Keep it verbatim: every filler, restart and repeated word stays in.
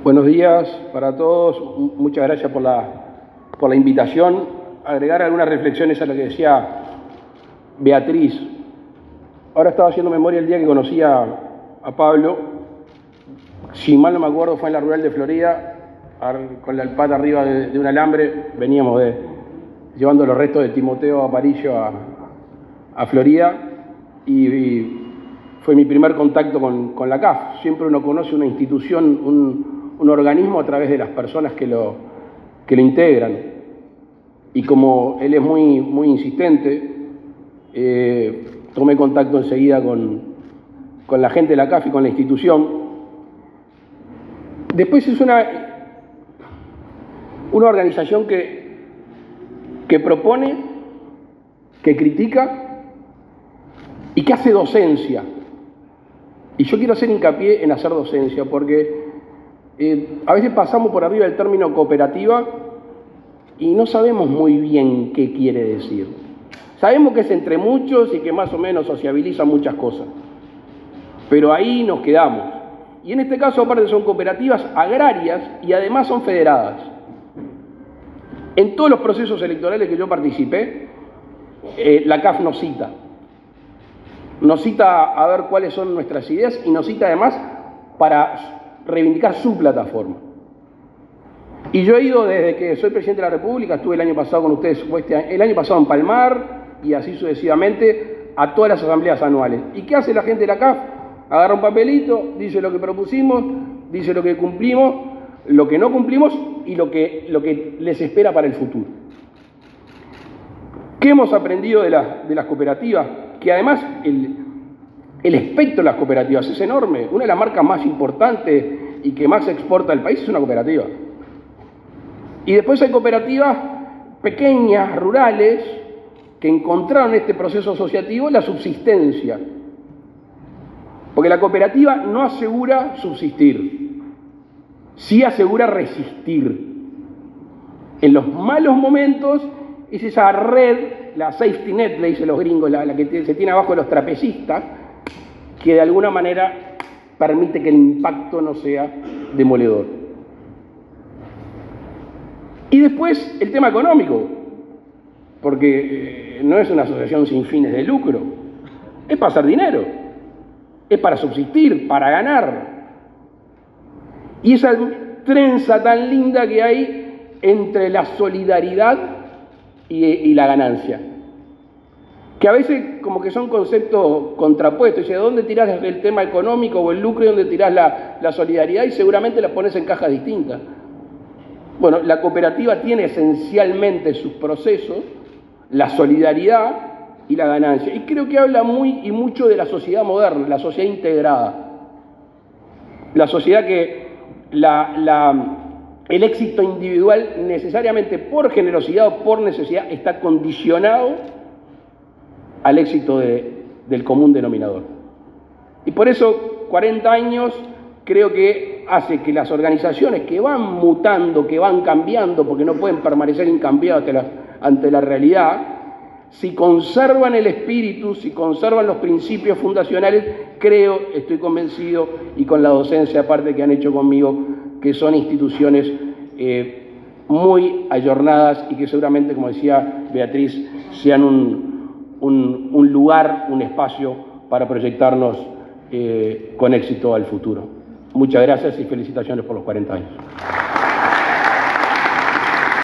Buenos días para todos. Muchas gracias por la, por la invitación. Agregar algunas reflexiones a lo que decía Beatriz. Ahora estaba haciendo memoria el día que conocí a, a Pablo. Si mal no me acuerdo, fue en la rural de Florida, con la pata arriba de, de un alambre. Veníamos de, llevando los restos de Timoteo Aparicio a, a Florida y, y fue mi primer contacto con, con la C A F. Siempre uno conoce una institución, un, un organismo a través de las personas que lo, que lo integran. Y como él es muy, muy insistente, eh, tomé contacto enseguida con, con la gente de la C A F y con la institución. Después es una, una organización que, que propone, que critica y que hace docencia. Y yo quiero hacer hincapié en hacer docencia, porque eh, a veces pasamos por arriba del término cooperativa y no sabemos muy bien qué quiere decir. Sabemos que es entre muchos y que más o menos sociabiliza muchas cosas, pero ahí nos quedamos. Y en este caso, aparte, son cooperativas agrarias y además son federadas. En todos los procesos electorales que yo participé, eh, la C A F nos cita. Nos cita a ver cuáles son nuestras ideas y nos cita además para reivindicar su plataforma. Y yo he ido desde que soy presidente de la República, estuve el año pasado con ustedes, el año pasado en Palmar y así sucesivamente a todas las asambleas anuales. ¿Y qué hace la gente de la C A F? Agarra un papelito, dice lo que propusimos, dice lo que cumplimos, lo que no cumplimos y lo que, lo que les espera para el futuro. ¿Qué hemos aprendido de, la, de las cooperativas? Que además el, el espectro de las cooperativas es enorme. Una de las marcas más importantes y que más exporta al país es una cooperativa. Y después hay cooperativas pequeñas, rurales, que encontraron en este proceso asociativo la subsistencia. Porque la cooperativa no asegura subsistir, sí asegura resistir. En los malos momentos es esa red, la safety net, le dicen los gringos, la, la que se tiene abajo de los trapecistas, que de alguna manera permite que el impacto no sea demoledor. Y después el tema económico, porque no es una asociación sin fines de lucro, es para hacer dinero, es para subsistir, para ganar. Y esa trenza tan linda que hay entre la solidaridad y, y la ganancia, que a veces como que son conceptos contrapuestos. Dice, ¿dónde tirás el tema económico o el lucro y dónde tirás la, la solidaridad? Y seguramente la pones en cajas distintas. Bueno, la cooperativa tiene esencialmente sus procesos la solidaridad y la ganancia. Y creo que habla muy y mucho de la sociedad moderna, la sociedad integrada. La sociedad que la, la, el éxito individual necesariamente por generosidad o por necesidad está condicionado al éxito de, del común denominador. Y por eso cuarenta años creo que hace que las organizaciones que van mutando, que van cambiando, porque no pueden permanecer incambiadas ante la, ante la realidad, si conservan el espíritu, si conservan los principios fundacionales, creo, estoy convencido, y con la docencia aparte que han hecho conmigo, que son instituciones eh, muy ayornadas y que seguramente, como decía Beatriz, sean un, un, un lugar, un espacio para proyectarnos eh, con éxito al futuro. Muchas gracias y felicitaciones por los cuarenta años.